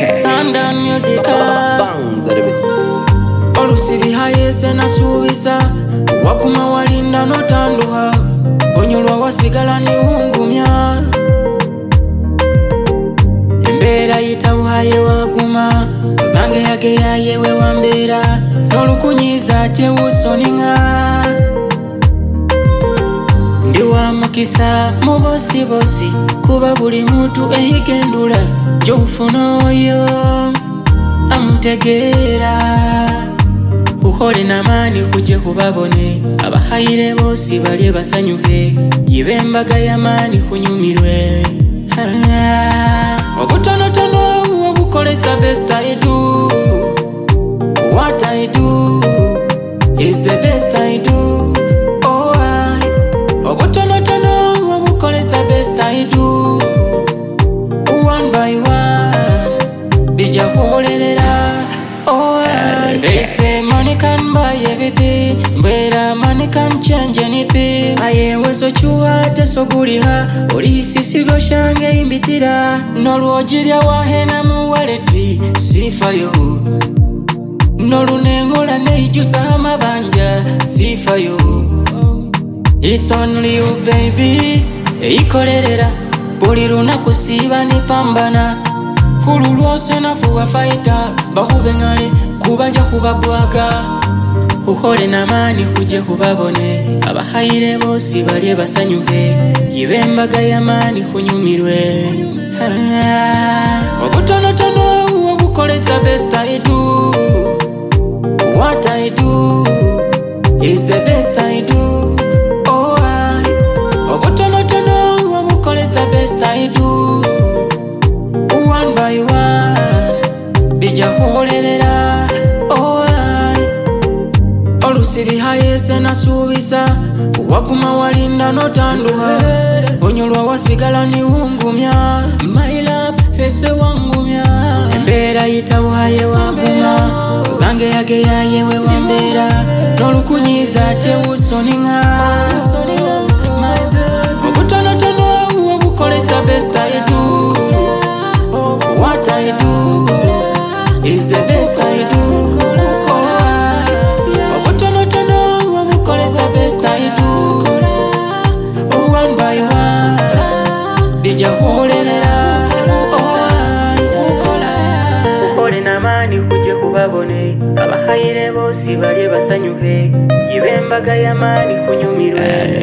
Sundown music Bang, olusibi hayese nasubisa wakuma walinda notanduha onyolwa wasigala niwungumya embera yitawuhaye waguma bange yage yayewe wambera nolukunyiza tewusoninga ndiwa mukisa mubosi bosi kuba buli muntu ehigendula jofuna oyo amutegera uhole namani kuje kubabone abahayire bosi bali basanyuke yibembaga yamani kunyumirwe obutonotono obukole the best I do. What I do is the best I do. Oh I obutonotono obukole the best I do. One by one bija holerera. Oh I they say money can buy everything, but money can change anything. Aye weso chua tesoguliha oli sisigo shange imbitira nolwojirya wahena mu waleti sifayo nolunengola neijusa amabanja sifayo. It's only you baby eikolerera buli lunaku siba nipambana kululwose nafuwa fighter bahube ngale kubanja kubabwaga uhole namani kuje kubabone abahayire bosi bali basanyuke yibembaga yamani kunyumirwe obutonotono obukole the best I do. What I do is the best I do. Oh I obutonotono obukole the best I do. One by one bija holerera. Oh I olusibi hayese nasubisa wakuma walinda notanduha onyolwa wasigala niwungumya my love ese wangumya embera yitawuhaye waguma bange yage yayewe wambera nolukunyiza tewusoninga obutonotono obukole the best I do. What I do is the best I do. Obutonotono obukole the best I do. One by one bija holerera. Ukole namani kuje kubabone abahayire bosi bali basanyuke yibembaga yamani kunyumirwe